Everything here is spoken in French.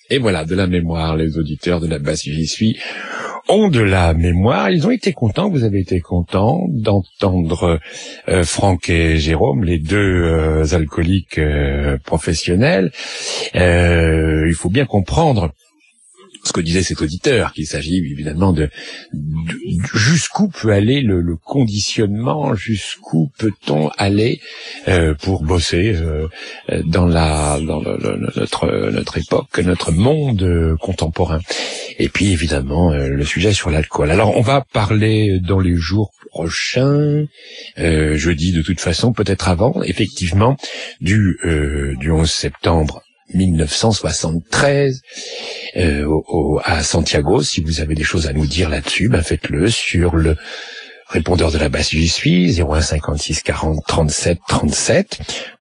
Et voilà, de la mémoire, les auditeurs de la basse j'y suis ont de la mémoire. Ils ont été contents, vous avez été contents d'entendre Franck et Jérôme, les deux alcooliques professionnels. Il faut bien comprendre ce que disait cet auditeur, qu'il s'agit évidemment de jusqu'où peut aller le conditionnement, jusqu'où peut-on aller pour bosser dans notre époque, notre monde contemporain. Et puis évidemment le sujet sur l'alcool. Alors on va parler dans les jours prochains, jeudi de toute façon, peut-être avant, effectivement, du 11 septembre 1973 à Santiago. Si vous avez des choses à nous dire là-dessus, faites-le sur le répondeur de la basse j'y suis, 01 56 40 37 37.